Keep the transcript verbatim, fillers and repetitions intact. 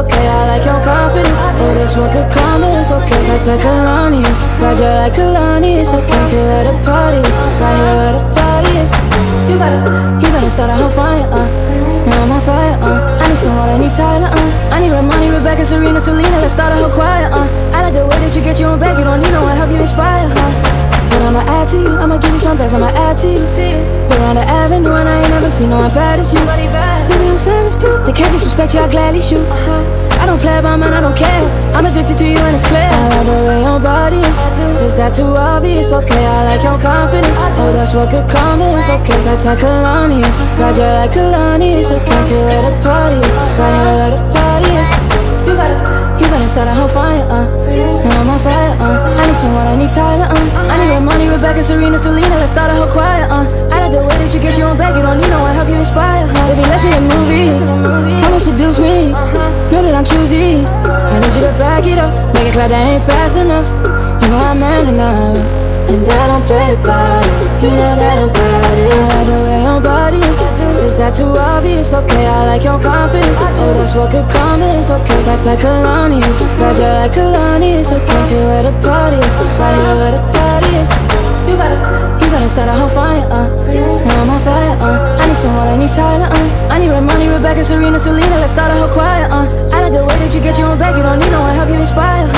okay. I like your confidence. Oh, that's what could come is okay. Like like Kalani's, ride you like Kalani's, okay. Here where the party is, right here where the party is. You better, you better start a whole fire, uh. Now I'm on fire, uh. I need some water, I need Tyler, uh. I need Romani, Rebecca, Serena, Selena. Let's start a whole choir, uh. I like the way that you get your own back. You don't need no one, help you inspire, huh? But I'ma add to you, I'ma give you some best, I'ma add to you. We're on the avenue and I ain't never seen no one bad as you. Maybe I'm savage too, they can't disrespect you, I gladly shoot. I don't play about mine, I don't care. I'm addicted to you and it's clear. I like the way your body is, is that too obvious? Okay, I like your confidence. Oh, that's what could come is okay. Like like Kalani's, ride you like Kalani's, okay. Here where the party is, right here where the party is. You better, you better start a whole fire, uh. Now I'm on fire, uh. I need someone, I need Tyler, uh. I need Romani, Rebecca, Serena, Selena. Let's start a whole choir, uh. I like the way that you get your own back. You don't need no one, help you inspire, huh? Baby, let's make a movie. Come and seduce me. Know that I'm choosy. I need you to back it up. Make it clear that ain't fast enough. You know I'm man enough, and I don't play about it. You know that I'm about it. I like the way your body is. Is that too obvious? Okay, I like your confidence. Oh, that's what could come is okay. Like like Kalani's, ride you like Kalani's, okay. Here where the party is, right here where the party is. You better, you better start a whole fire, uh. Now I'm on fire, uh. I need someone, I need Tyler, uh. I need Romani, Rebecca, Serena, Selena. Let's start a whole choir, uh. I like the way that you get your own back. You don't need no one, help you inspire, huh?